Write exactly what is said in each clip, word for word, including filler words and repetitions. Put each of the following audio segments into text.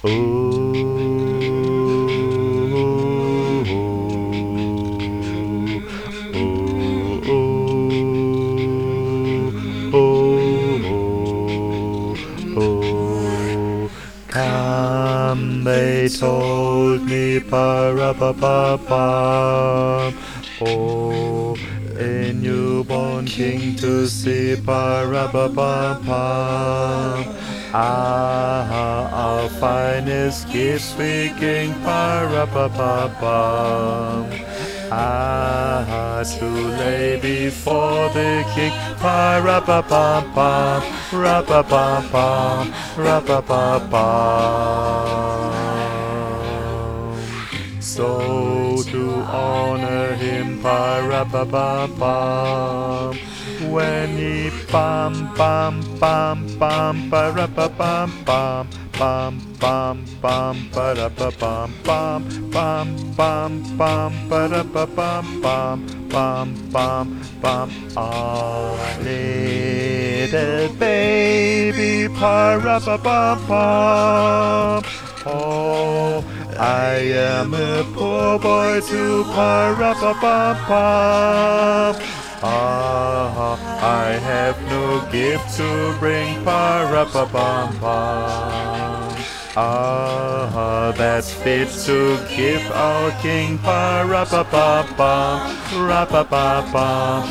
Come, they told me, pa-ra-pa-pa-pam. Oh, a newborn king to see, pa-ra-pa-pa-pam. Ah, our finest gifts we king, pa-ra-pa-pa-pam. Ah, to lay before the king, pa-ra-pa-pa-pam, ra-pa-pa-pam, ra-pa-pa-pam. So to honor him, pa-ra-pa-pa-pam, when he pam pam pam pam pa-ra-pa-pam pam pam pam pam pa-ra-pa-pam pam pam pam pam pa-ra-pa-pam pam pam pam pam. Ah, little baby, pa-ra-pa-pam pam. Oh, I am a poor boy too, pa-ra-pa-pam-pam. Ah, I have no gift to bring, pa-ra-pa-pam-pam. Ah, that's fit to give our king, pa-ra-pa-pam-pam, ra-pa-pa-pam,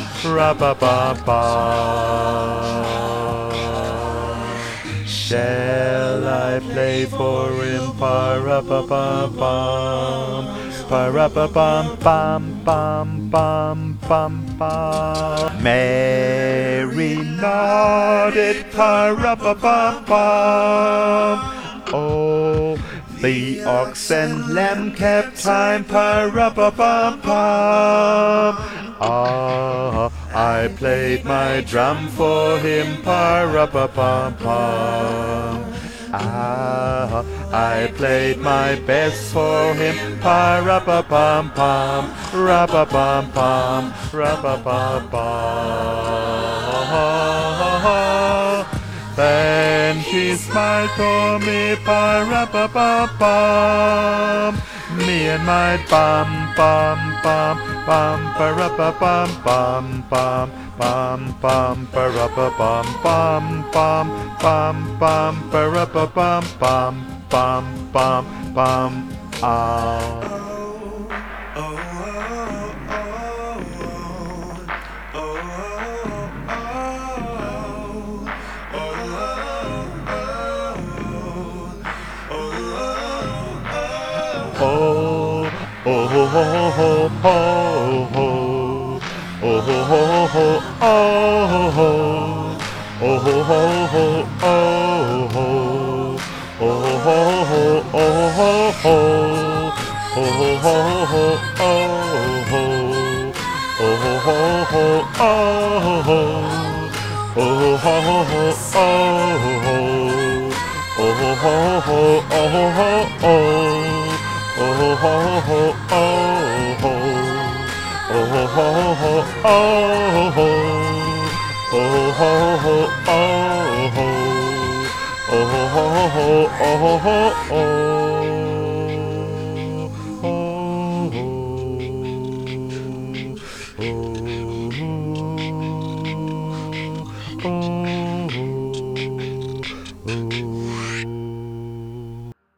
ra-pa-pa-pam. Shall I play for him, pa-ra-pa-pa-pam, pa-ra-pa-pam-pam-pam-pam-pam. Mary nodded, pa-ra-pa-pam-pam. Oh, the ox and lamb kept time, pa-ra-pa-pam-pam. Ah, I played my drum for him, pa-ra-pa-pam-pam. Ah, I played my best for him, pa-ra-pa-pam-pam, ra-pa-pam-pam, ra-pa-pam-pam. Then she smiled for me, pa-ra-pa-pam-pam. Me and my bum bum bum bum pa-ra-pa-pam pam pam pam pam pa-ra-pa-pam pam pam pam pam pa-ra-pa-pam pam pam pam pam. Ah. Oh, oh, oh, oh, oh, oh, oh, oh, oh, oh, oh, oh, oh, oh, oh.